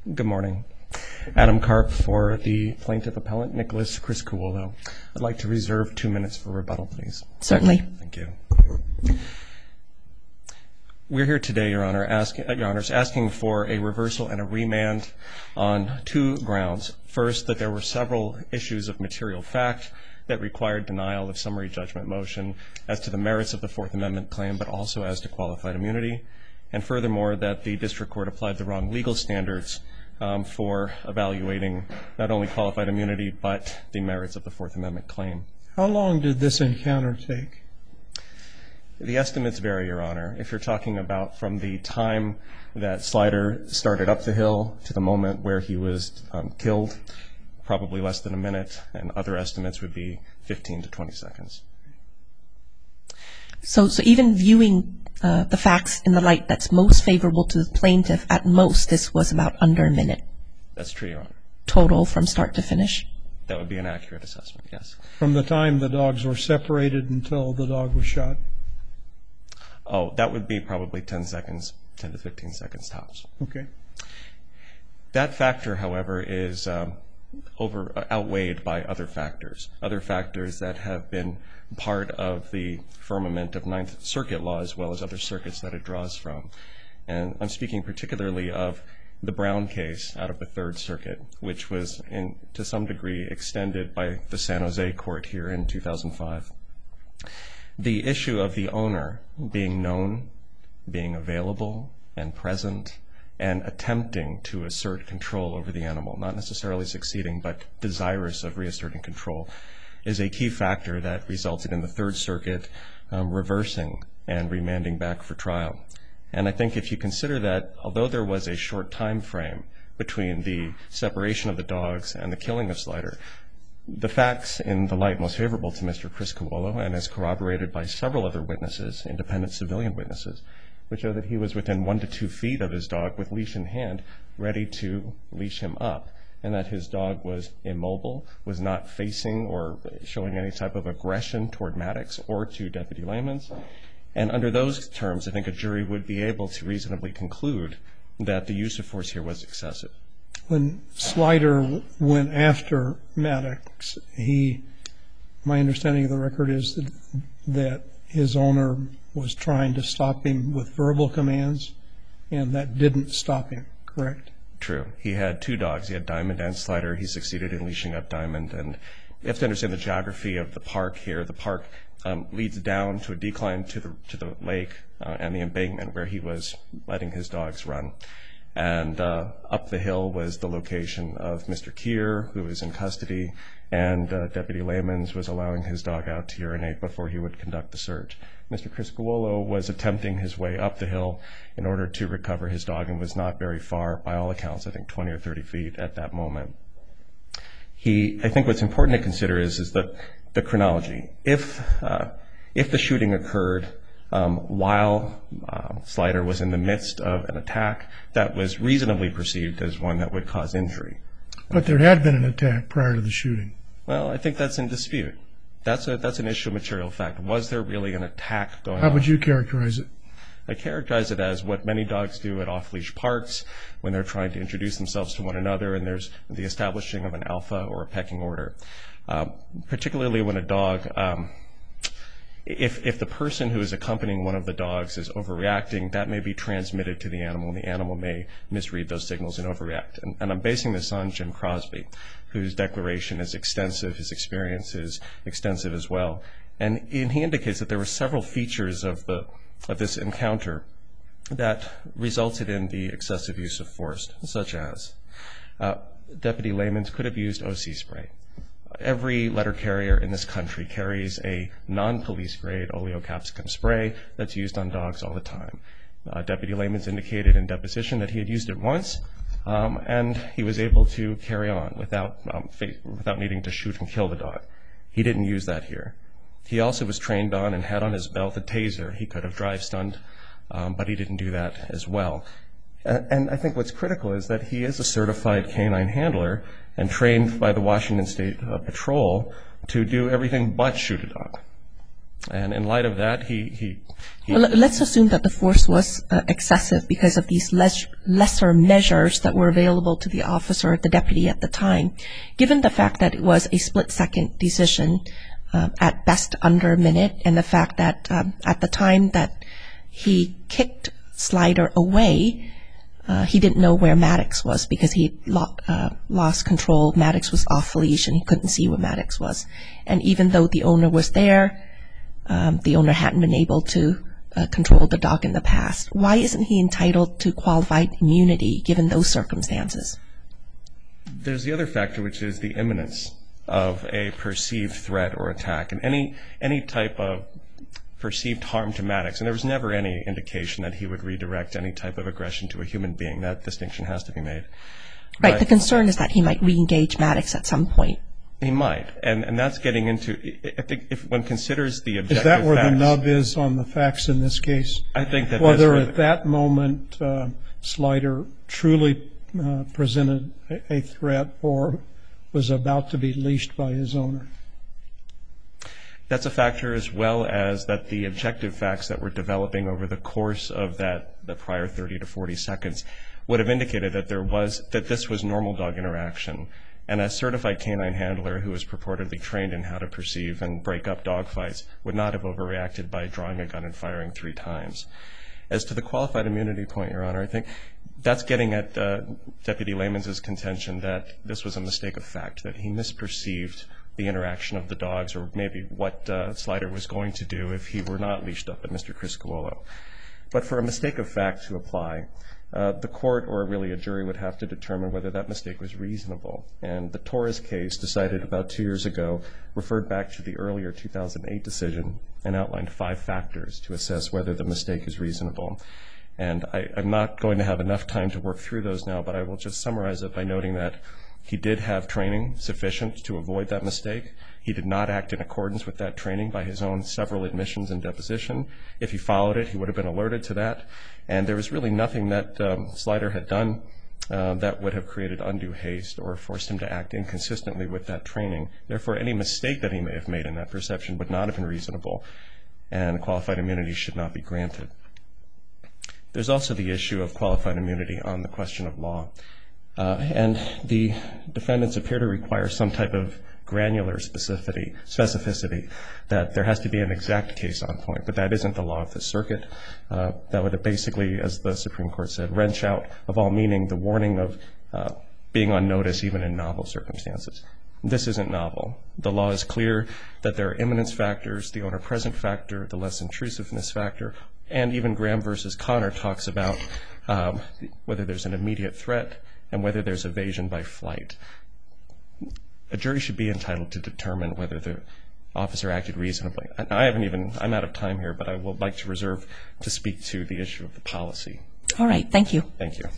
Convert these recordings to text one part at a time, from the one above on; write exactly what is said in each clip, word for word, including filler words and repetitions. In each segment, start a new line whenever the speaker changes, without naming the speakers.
Good morning. Adam Karp for the plaintiff appellant, Nicholas Criscuolo. I'd like to reserve two minutes for rebuttal, please.
Certainly.
Thank you. We're here today, Your Honor, ask, Your Honors, asking for a reversal and a remand on two grounds. First, that there were several issues of material fact that required denial of summary judgment motion as to the merits of the Fourth Amendment claim, but also as to qualified immunity. And furthermore, that the district court applied the wrong legal standards um, for evaluating not only qualified immunity, but the merits of the Fourth Amendment claim.
How long did this encounter take?
The estimates vary, Your Honor. If you're talking about from the time that Slider started up the hill to the moment where he was um, killed, probably less than a minute, and other estimates would be fifteen to twenty seconds.
So, so even viewing uh, the facts in the light that's most favorable to the plaintiff, at most this was about under a minute.
That's true, Your Honor.
Total from start to finish?
That would be an accurate assessment, yes.
From the time the dogs were separated until the dog was shot?
Oh, that would be probably ten seconds, ten to fifteen seconds tops.
Okay.
That factor, however, is um, over uh, outweighed by other factors, other factors that have been part of the firmament of Ninth Circuit law, as well as other circuits that it draws from. And I'm speaking particularly of the Brown case out of the Third Circuit, which was in, to some degree extended by the San Jose court here in two thousand five. The issue of the owner being known, being available and present, and attempting to assert control over the animal, not necessarily succeeding, but desirous of reasserting control, is a key factor that resulted in the Third Circuit um, reversing and remanding back for trial. And I think if you consider that, although there was a short time frame between the separation of the dogs and the killing of Slider, the facts in the light most favorable to Mister Criscuolo, and as corroborated by several other witnesses, independent civilian witnesses, which show that he was within one to two feet of his dog with leash in hand, ready to leash him up, and that his dog was immobile, was not facing or showing any type of aggression toward Maddox or to Deputy Lamons. And under those terms, I think a jury would be able to reasonably conclude that the use of force here was excessive.
When Slider went after Maddox, he, my understanding of the record is that, that his owner was trying to stop him with verbal commands, and that didn't stop him, correct?
True. He had two dogs. He had Diamond and Slider. He succeeded in leashing up Diamond. And you have to understand the geography of the park here. The park um, leads down to a decline to the, to the lake uh, and the embankment where he was letting his dogs run. And uh, up the hill was the location of Mister Keir, who was in custody, and uh, Deputy Lamons was allowing his dog out to urinate before he would conduct the search. Mister Criscuolo was attempting his way up the hill in order to recover his dog and was not very far, by all accounts, I think twenty or thirty feet at that moment. He, I think what's important to consider is, is that the chronology. If, uh, if the shooting occurred Um, while uh, Slider was in the midst of an attack, that was reasonably perceived as one that would cause injury.
But there had been an attack prior to the shooting.
Well, I think that's in dispute. That's a, that's an issue of material fact. Was there really an attack going on?
How would you characterize it?
I characterize it as what many dogs do at off-leash parks when they're trying to introduce themselves to one another and there's the establishing of an alpha or a pecking order. Um, particularly when a dog... Um, If, if the person who is accompanying one of the dogs is overreacting, that may be transmitted to the animal, and the animal may misread those signals and overreact. And, and I'm basing this on Jim Crosby, whose declaration is extensive, his experience is extensive as well. And, and he indicates that there were several features of, the, of this encounter that resulted in the excessive use of force, such as uh, Deputy Lamons could have used O C spray. Every letter carrier in this country carries a non-police grade oleocapsicum spray that's used on dogs all the time. Uh, Deputy Lamons indicated in deposition that he had used it once, um, and he was able to carry on without, um, without needing to shoot and kill the dog. He didn't use that here. He also was trained on and had on his belt a taser. He could have drive-stunned, um, but he didn't do that as well. And I think what's critical is that he is a certified canine handler and trained by the Washington State uh, Patrol to do everything but shoot a dog. And in light of that, he... he, he
well, let's assume that the force was uh, excessive because of these les- lesser measures that were available to the officer, the deputy at the time. Given the fact that it was a split-second decision, uh, at best under a minute, and the fact that um, at the time that he kicked Slider away, uh, he didn't know where Maddox was because he lo- uh, lost control. Maddox was off leash and he couldn't see where Maddox was. And even though the owner was there, um, the owner hadn't been able to uh, control the dog in the past. Why isn't he entitled to qualified immunity given those circumstances?
There's the other factor, which is the imminence of a perceived threat or attack. And any any type of perceived harm to Maddox, and there was never any indication that he would redirect any type of aggression to a human being. That distinction has to be made.
Right,
but
the concern is that he might re-engage Maddox at some point.
He might, and and that's getting into, I think, if one considers the objective
Is that where
facts,
the nub is on the facts in this case?
I think that
Whether
that's
at that moment uh, Slider truly uh, presented a, a threat or was about to be leashed by his owner.
That's a factor, as well as that the objective facts that were developing over the course of that the prior thirty to forty seconds would have indicated that there was that this was normal dog interaction, and a certified canine handler who was purportedly trained in how to perceive and break up dog fights would not have overreacted by drawing a gun and firing three times. As to the qualified immunity point, Your Honor, I think that's getting at uh, Deputy Layman's contention that this was a mistake of fact, that he misperceived the interaction of the dogs, or maybe what uh, Slider was going to do if he were not leashed up at Mister Criscuolo. But for a mistake of fact to apply, uh, the court, or really a jury, would have to determine whether that mistake was reasonable. And the Torres case, decided about two years ago, referred back to the earlier two thousand eight decision and outlined five factors to assess whether the mistake is reasonable. And I, I'm not going to have enough time to work through those now, but I will just summarize it by noting that he did have training sufficient to avoid that mistake. He did not act in accordance with that training by his own several admissions and deposition. If he followed it, he would have been alerted to that. And there was really nothing that um, Slider had done uh, that would have created undue haste or forced him to act inconsistently with that training. Therefore, any mistake that he may have made in that perception would not have been reasonable, and qualified immunity should not be granted. There's also the issue of qualified immunity on the question of law. Uh, and the defendants appear to require some type of granular specificity, specificity, that there has to be an exact case on point, but that isn't the law of the circuit. Uh, that would basically, as the Supreme Court said, wrench out of all meaning the warning of uh, being on notice even in novel circumstances. This isn't novel. The law is clear that there are imminence factors, the owner present factor, the less intrusiveness factor, and even Graham versus Connor talks about um, whether there's an immediate threat and whether there's evasion by flight. A jury should be entitled to determine whether the officer acted reasonably. I haven't even, I'm out of time here, but I would like to reserve to speak to the issue of the policy.
All right, thank you.
Thank you.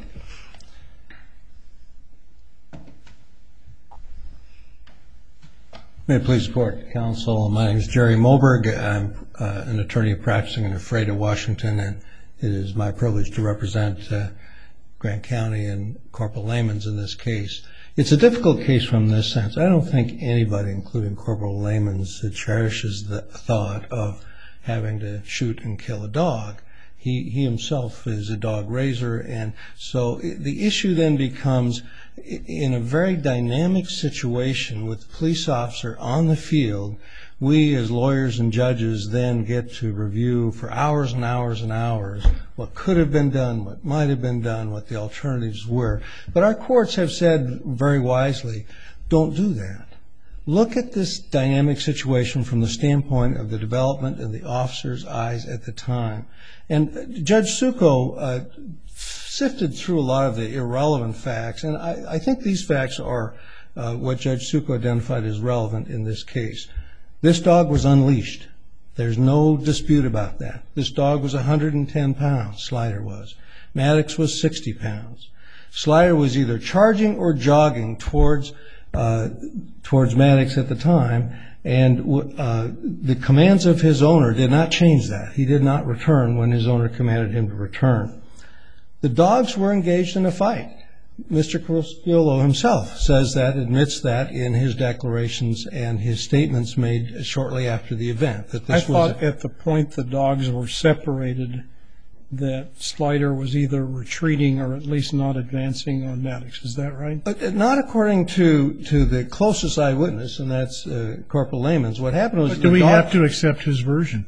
May it please the Court, Counsel. My name is Jerry Moberg. I'm uh, an attorney practicing in Ephrata, Washington, and it is my privilege to represent uh, Grant County and Corporal Layman's in this case. It's a difficult case from this sense. I don't think anybody, including Corporal Layman's, cherishes the thought of having to shoot and kill a dog. He, he himself is a dog raiser, and so the issue then becomes, in a very dynamic situation with the police officer on the field, we as lawyers and judges then get to review for hours and hours and hours what could have been done, what might have been done, what the alternatives were. But our courts have said very wisely, don't do that. Look at this dynamic situation from the standpoint of the development in the officer's eyes at the time. And Judge Succo uh, sifted through a lot of the irrelevant facts, and I, I think these facts are uh, what Judge Succo identified as relevant in this case. This dog was unleashed. There's no dispute about that. This dog was one hundred ten pounds, Slider was. Maddox was sixty pounds. Slider was either charging or jogging towards uh, towards Maddox at the time, and uh, the commands of his owner did not change that. He did not return when his owner commanded him to return. The dogs were engaged in a fight. Mister Criscuolo himself says that, admits that in his declarations and his statements made shortly after the event. That this
I thought
was
at the point the dogs were separated that Slider was either retreating or at least not advancing on Maddox. Is that right?
But not according to, to the closest eyewitness, and that's uh, Corporal Layman's. What happened was...
But do we have to accept his version?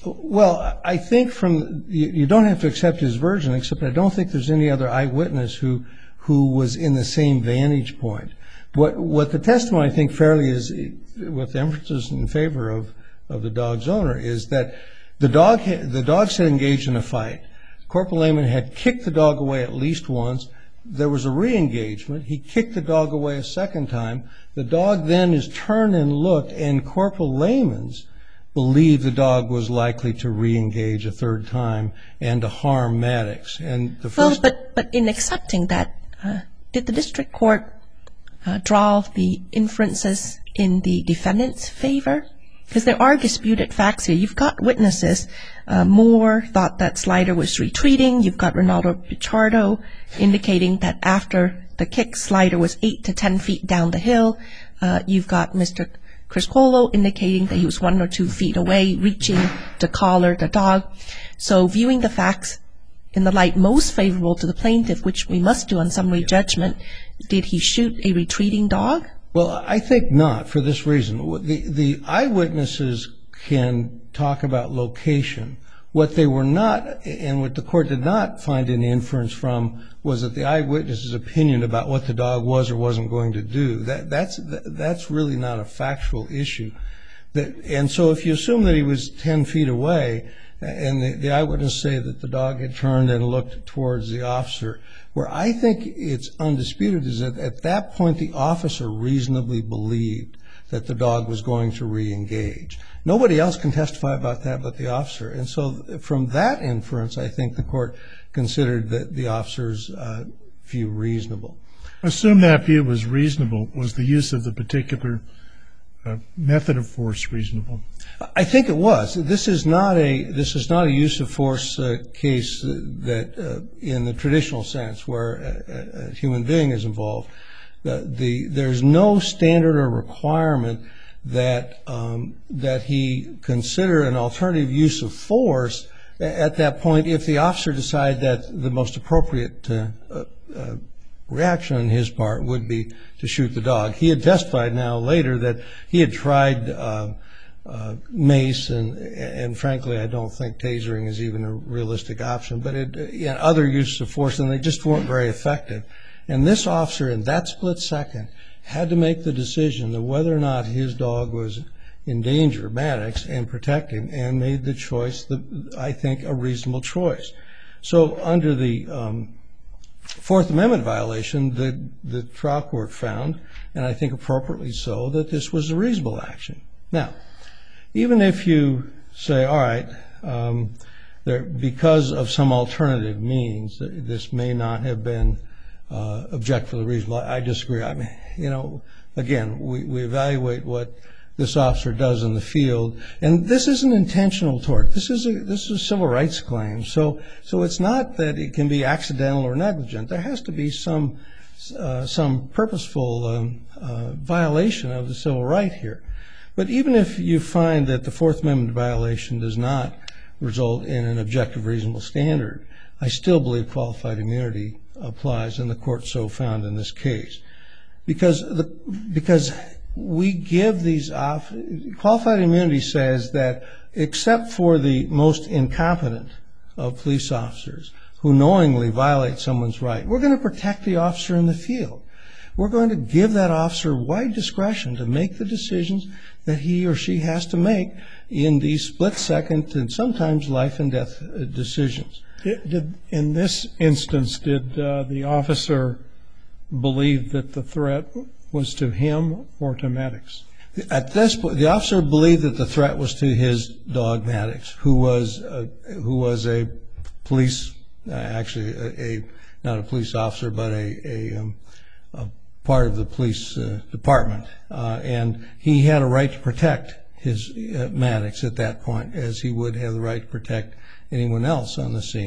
Well, I think from... You, you don't have to accept his version, except I don't think there's any other eyewitness who who was in the same vantage point. What what the testimony, I think, fairly is, with emphasis in favor of, of the dog's owner, is that the dog the dogs had engaged in a fight. Corporal Layman had kicked the dog away at least once. There was a re-engagement. He kicked the dog away a second time. The dog then is turned and looked, and Corporal Layman's believed the dog was likely to re-engage a third time and to harm Maddox. And the first
well, but, but in accepting that, uh, did the district court uh, draw the inferences in the defendant's favor? Because there are disputed facts here. You've got witnesses. Uh, Moore thought that Slider was retreating. You've got Ronaldo Pichardo indicating that after the kick, Slider was eight to ten feet down the hill. Uh, you've got Mister Criscuolo indicating that he was one or two feet away, reaching to collar the dog. So viewing the facts in the light most favorable to the plaintiff, which we must do on summary judgment, did he shoot a retreating dog?
Well, I think not, for this reason. The, the eyewitnesses can talk about location. What they were not, and what the court did not find an inference from, was that the eyewitness's opinion about what the dog was or wasn't going to do. That, that's, that's really not a factual issue. That, and so if you assume that he was ten feet away, and the, the eyewitnesses say that the dog had turned and looked towards the officer, where I think it's undisputed is that at that point the officer reasonably believed that the dog was going to re-engage. Nobody else can testify about that but the officer. And so from that inference, I think the court considered that the officer's uh, view reasonable.
Assume that view was reasonable. Was the use of the particular uh, method of force reasonable?
I think it was. This is not a this is not a use of force uh, case that, uh, in the traditional sense, where a, a human being is involved. The, the there's no standard or requirement that um, that he consider an alternative use of force at that point if the officer decided that the most appropriate uh, uh, reaction on his part would be to shoot the dog. He had testified now later that he had tried uh, uh, mace, and, and frankly I don't think tasering is even a realistic option, but it, you know, other uses of force, and they just weren't very effective. And this officer in that split second had to make the decision of whether or not his dog was in danger, Maddox, and protect him, and made the choice, the, I think, a reasonable choice. So under the um, Fourth Amendment violation, the, the trial court found, and I think appropriately so, that this was a reasonable action. Now, even if you say, all right, um, there, because of some alternative means, this may not have been uh, objectively reasonable, I, I disagree. I mean, you know, again, we, we evaluate what this officer does in the field, and this is an intentional tort. This is a this is a civil rights claim. So so it's not that it can be accidental or negligent. There has to be some uh, some purposeful um, uh, violation of the civil right here. But even if you find that the Fourth Amendment violation does not result in an objective reasonable standard, I still believe qualified immunity applies, and the court so found in this case, because the because. We give these off. Qualified immunity says that except for the most incompetent of police officers who knowingly violate someone's right, we're going to protect the officer in the field. We're going to give that officer wide discretion to make the decisions that he or she has to make in these split-second and sometimes life and death decisions.
Did, in this instance, did uh, the officer believe that the threat was to him or to Maddox?
At this point, the officer believed that the threat was to his dog Maddox, who was a, who was a police, uh, actually a, a not a police officer, but a, a, um, a part of the police uh, department, uh, and he had a right to protect his uh, Maddox at that point, as he would have the right to protect anyone else on the scene.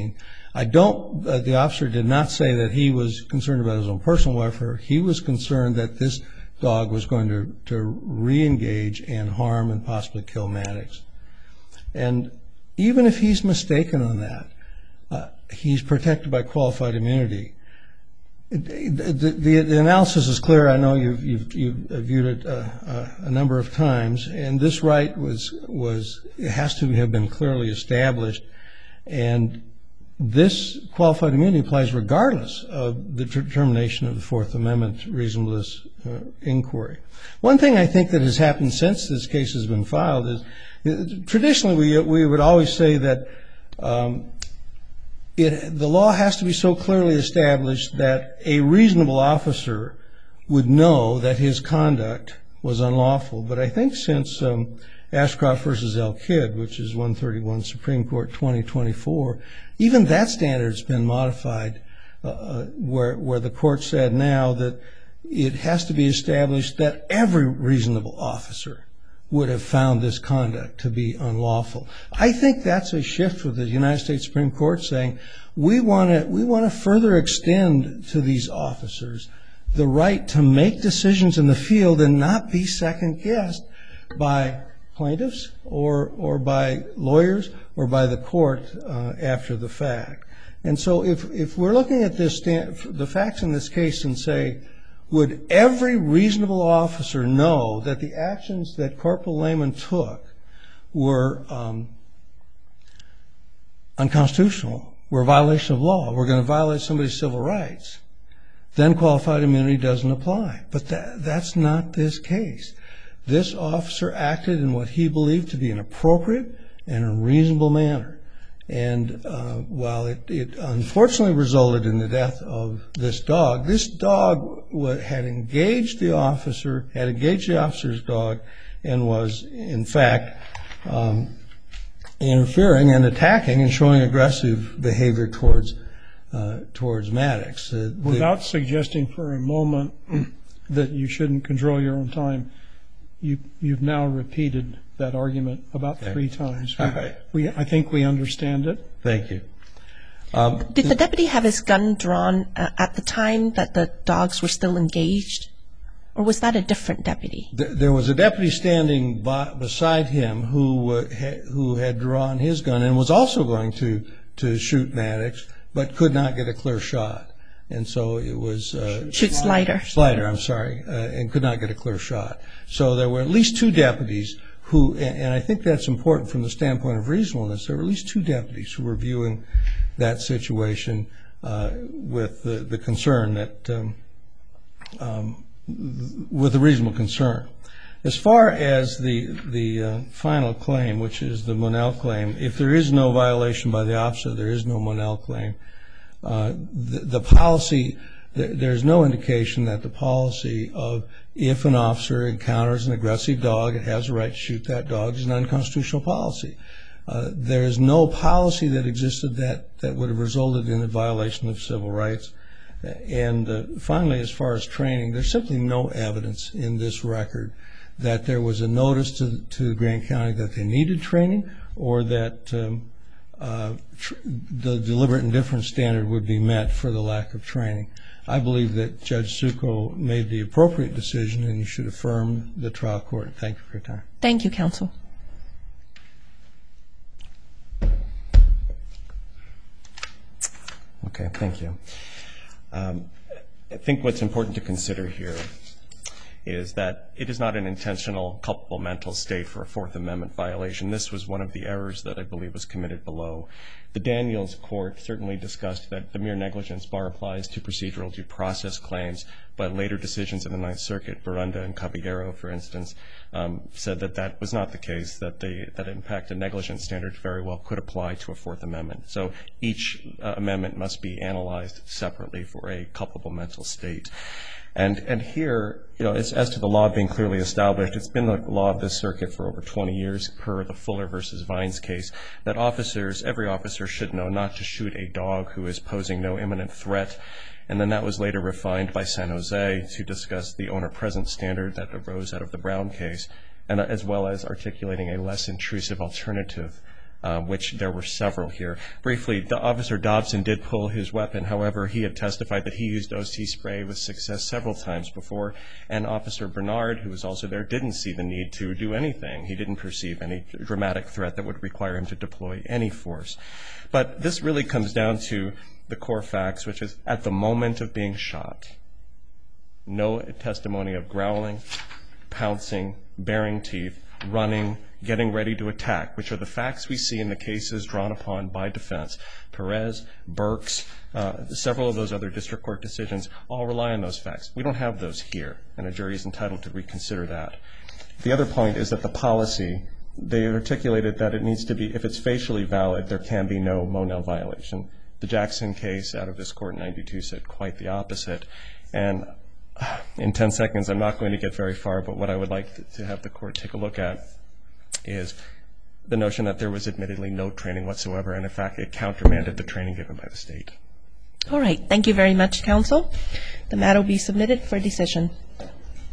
I don't, uh, the officer did not say that he was concerned about his own personal welfare. He was concerned that this dog was going to, to re-engage and harm and possibly kill Maddox. And even if he's mistaken on that, uh, he's protected by qualified immunity. The, the, the analysis is clear. I know you've, you've, you've viewed it uh, uh, a number of times, and this right was, was it has to have been clearly established, and this qualified immunity applies regardless of the determination of the Fourth Amendment reasonableness uh, inquiry. One thing I think that has happened since this case has been filed is, traditionally we, we would always say that um, It, the law has to be so clearly established that a reasonable officer would know that his conduct was unlawful. But I think since um, Ashcroft versus El Kid, which is one thirty-one Supreme Court twenty twenty-four, even that standard's been modified, uh, where, where the court said now that it has to be established that every reasonable officer would have found this conduct to be unlawful. I think that's a shift with the United States Supreme Court saying we want to we want to further extend to these officers the right to make decisions in the field and not be second guessed by plaintiffs or or by lawyers or by the court uh, after the fact. And so if if we're looking at this the facts in this case and say, would every reasonable officer know that the actions that Corporal Lehman took were um, unconstitutional, were a violation of law, were going to violate somebody's civil rights, then qualified immunity doesn't apply. But that, that's not this case. This officer acted in what he believed to be an appropriate and a reasonable manner. And uh, while it, it unfortunately resulted in the death of this dog, this dog had engaged the officer, had engaged the officer's dog, and was, in fact, um, interfering and attacking and showing aggressive behavior towards uh, towards Maddox. Uh,
Without
the,
suggesting for a moment that you shouldn't control your own time, you, you've now repeated that argument about okay. three times. We,
right.
we, I think we understand it.
Thank you. Um,
Did the deputy have his gun drawn uh, at the time that the dogs were still engaged? Or was that a different deputy?
Th- there was a deputy standing by, beside him who uh, ha- who had drawn his gun and was also going to, to shoot Maddox, but could not get a clear shot. And so it was... Uh,
Shoot Slider.
Slider, I'm sorry, uh, and could not get a clear shot. So there were at least two deputies who, and, and I think that's important from the standpoint of reasonableness, there were at least two deputies who were viewing that situation uh, with the, the concern that, um, um, with a reasonable concern. As far as the, the uh, final claim, which is the Monell claim, if there is no violation by the officer, there is no Monell claim. Uh, the, the policy, th- there's no indication that the policy of if an officer encounters an aggressive dog, it has a right to shoot that dog, is an unconstitutional policy. Uh, there is no policy that existed that, that would have resulted in a violation of civil rights. And uh, finally, as far as training, there's simply no evidence in this record that there was a notice to, to Grant County that they needed training or that um, uh, tr- the deliberate indifference standard would be met for the lack of training. I believe that Judge Succo made the appropriate decision and you should affirm the trial court. Thank you for your time.
Thank you, counsel.
Okay, thank you. Um, I think what's important to consider here is that it is not an intentional culpable mental state for a Fourth Amendment violation. This was one of the errors that I believe was committed below. The Daniels court certainly discussed that the mere negligence bar applies to procedural due process claims, but later decisions in the Ninth Circuit, Verunda and Caballero, for instance, um, said that that was not the case, that, they, that in fact a negligence standard very well could apply to a Fourth Amendment. So each uh, amendment must be analyzed separately for a culpable mental state. And and here, you know, as, as to the law being clearly established, it's been the law of this circuit for over twenty years, per the Fuller versus Vines case, that officers, every officer should know not to shoot a dog who is posing no imminent threat. And then that was later refined by San Jose to discuss the owner-present standard that arose out of the Brown case, and as well as articulating a less intrusive alternative uh, which there were several here. Briefly, the Officer Dobson did pull his weapon. However, he had testified that he used O C spray with success several times before, and Officer Bernard, who was also there, didn't see the need to do anything. He didn't perceive any dramatic threat that would require him to deploy any force. But this really comes down to the core facts, which is at the moment of being shot, no testimony of growling, pouncing, baring teeth, running, getting ready to attack, which are the facts we see in the cases drawn upon by defense. Perez, Burks, uh, several of those other district court decisions all rely on those facts. We don't have those here, and a jury is entitled to reconsider that. The other point is that the policy, they articulated that it needs to be, if it's facially valid, there can be no Monell violation. The Jackson case out of this court in ninety-two said quite the opposite. And in ten seconds, I'm not going to get very far, but what I would like to have the court take a look at is the notion that there was admittedly no training whatsoever, and in fact, it countermanded the training given by the state.
All right. Thank you very much, counsel. The matter will be submitted for decision.